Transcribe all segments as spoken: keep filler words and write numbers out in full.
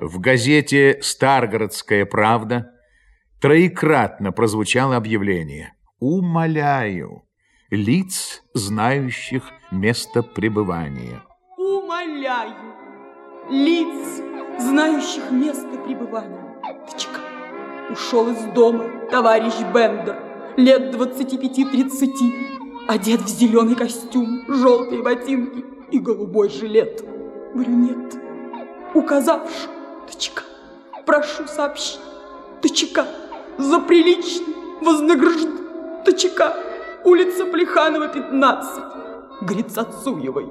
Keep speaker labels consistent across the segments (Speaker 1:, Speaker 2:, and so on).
Speaker 1: В газете «Старгородская правда» троекратно прозвучало объявление: «Умоляю лиц, знающих место пребывания».
Speaker 2: Умоляю лиц, знающих место пребывания. Тычка. Ушел из дома товарищ Бендер, лет двадцати пяти-тридцати, одет в зеленый костюм, желтые ботинки и голубой жилет. Брюнет, указавший, Тычка, прошу сообщить, Тычка, за приличный вознагражден, Тычка, улица Плеханова, пятнадцать, Грицацуевой.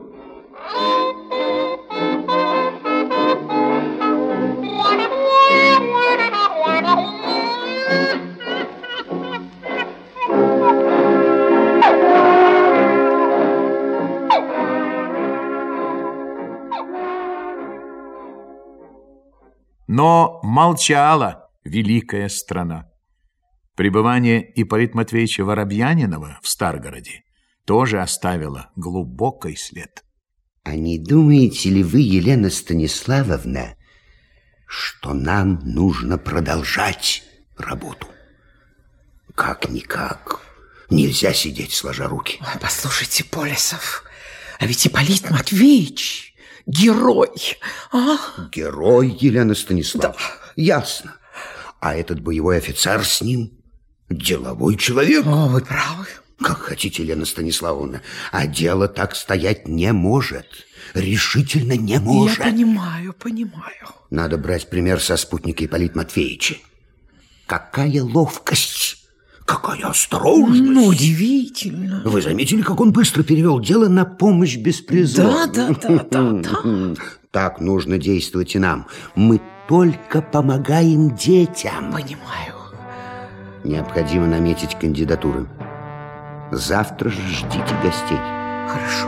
Speaker 1: Но молчала великая страна. Пребывание Ипполита Матвеевича Воробьянинова в Старгороде тоже оставило глубокий след.
Speaker 3: А не думаете ли вы, Елена Станиславовна, что нам нужно продолжать работу? Как-никак. Нельзя сидеть сложа руки.
Speaker 4: Ой, послушайте, Полесов, а ведь Ипполит Матвеевич герой, а?
Speaker 3: Герой, Елена Станиславовна,
Speaker 4: да.
Speaker 3: Ясно. А этот боевой офицер с ним деловой человек.
Speaker 4: О, вы правы.
Speaker 3: Как хотите, Елена Станиславовна, а дело так стоять не может. Решительно не может.
Speaker 4: Я понимаю, понимаю.
Speaker 3: Надо брать пример со спутника Ипполита Матвеевича. Какая ловкость! Какая осторожность!
Speaker 4: Ну, удивительно.
Speaker 3: Вы заметили, как он быстро перевел дело на помощь беспризорным?
Speaker 4: Да, да, да, да, да.
Speaker 3: Так нужно действовать и нам. Мы только помогаем детям.
Speaker 4: Понимаю.
Speaker 3: Необходимо наметить кандидатуры. Завтра же ждите гостей.
Speaker 4: Хорошо.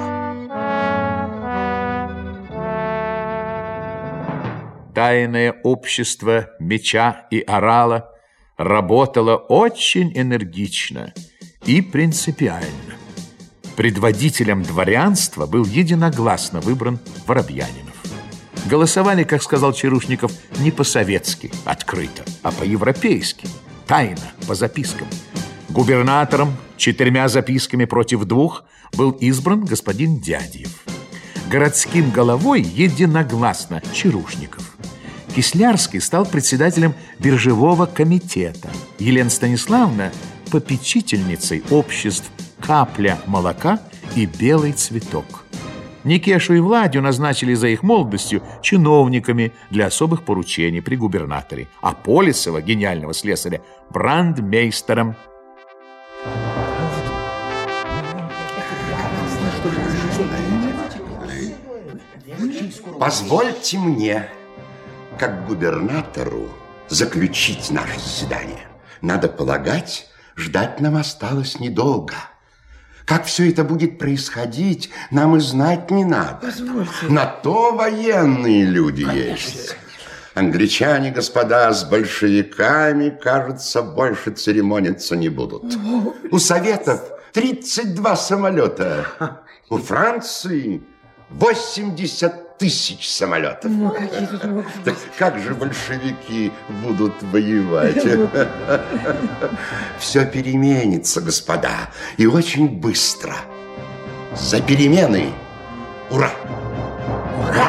Speaker 1: Тайное общество меча и орала работало очень энергично и принципиально. Предводителем дворянства был единогласно выбран Воробьянинов. Голосовали, как сказал Чарушников, не по-советски, открыто, а по-европейски, тайно, по запискам. Губернатором четырьмя записками против двух был избран господин Дядьев. Городским головой единогласно Чарушников. Кислярский стал председателем биржевого комитета. Елена Станиславовна – попечительницей обществ «Капля молока» и «Белый цветок». Никешу и Владю назначили за их молодостью чиновниками для особых поручений при губернаторе, а Полесова, гениального слесаря, брандмейстером.
Speaker 5: Позвольте мне, как губернатору, заключить наше заседание. Надо полагать, ждать нам осталось недолго. Как все это будет происходить, нам и знать не надо.
Speaker 4: Позвольте.
Speaker 5: На то военные люди есть. Англичане, господа, с большевиками, кажется, больше церемониться не будут. У Советов тридцать два самолета. У Франции восемьдесят тысяч самолетов.
Speaker 4: Ну, какие тут могут быть?
Speaker 5: Так как же большевики будут воевать? Все переменится, господа, и очень быстро. За перемены! Ура!
Speaker 4: Ура!